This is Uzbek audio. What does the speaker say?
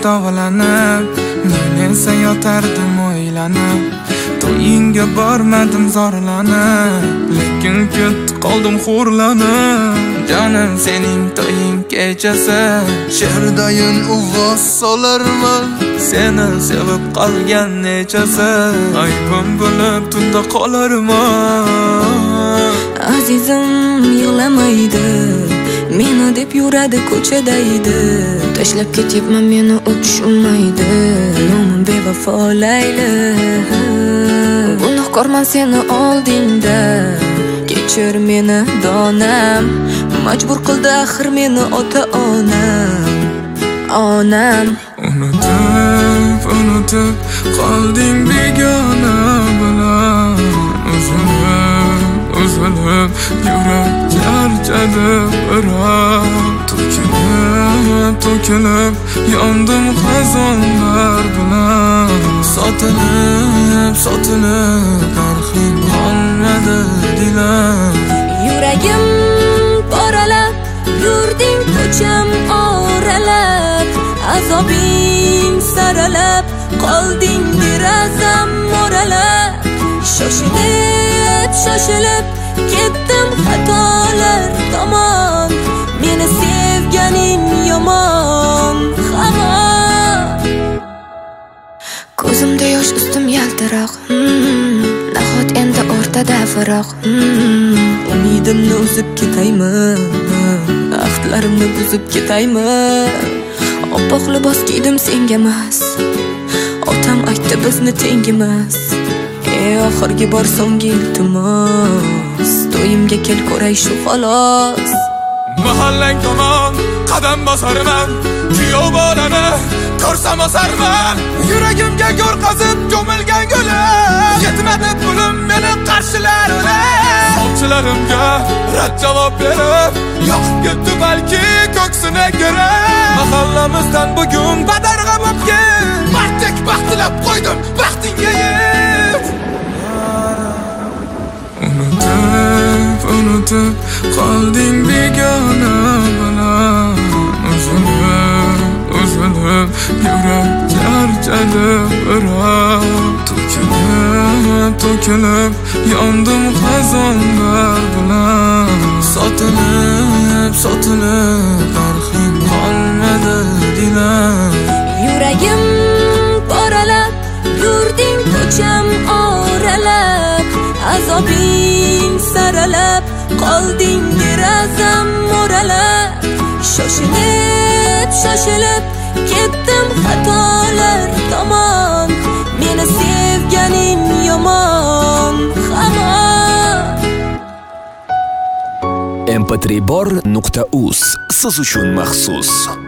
dog'lanib, men esa yotardim o'ylanib. To'yingga bormadim zorlanib, lekin ketdi qoldim xo'rlanib. Jonim sening to'ying kechasi, sherdayin uvoz solarman. Seni sevib qolgan nechasi, aybim bo'lib tunda qolarman. Azizim yig'lamaydi, meni deb yuradi ko'chada edi. Tashlab ketyapman meni u tushunmaydi, nomim bevafo Layli. Gunohkorman seni oldingda, kechir meni donam. Majbur qildi axir meni ota-onam. Unutib qolding begona bilan. Uzilib yurak charchadi o'rab. To'kilib yondim xazonlar bilan. Sotilib narxing qolmadi dilam. Yuragim poralab, yurding ko'cham oralab. Azobing saralab, qolding derazam moralab. Shoshilib ketdim xatolar tomon. Meni sevganing yomon xabar. Ko'zimda yosh, ustim yaltiroq. Nahot endi o'rtada firoq. Umidimni uzib ketaymi, ahdlarimni buzib ketaymi. Oppoq libos kiydim senga emas, otam aytdi bizni tengimas. Oxirgi bor so'nggi iltimos, to'yimga kel ko'ray shu xolos. Mahallang tomon qadam bosarman, kuyov bolani ko'rsam osarman. Yuragimga go'r qazib ko'milgan gulim, yetmadi pulim meni qarshilar ular. Sovchilarimga rad javob berib, yoqib ketdi balki ko'ksini gerib. Mahallamizdan bugun badarg'a bo'lgan, baxtdek baxtilab qo'ydim baxtingga yeb. Unutib qolding begona bilan. Uzilib yurak charchadi o'rab. To'kilib yondim xazonlar bilan. Sotilib narxing qolmadi dilam. Yuragim poralab, yurding ko'cham oralab. Azobing saralab, qolding derazam moralab. Shoshilib ketdim xatolar tomon. Meni sevganing yomon xabar. mp3bor.uz siz uchun maxsus.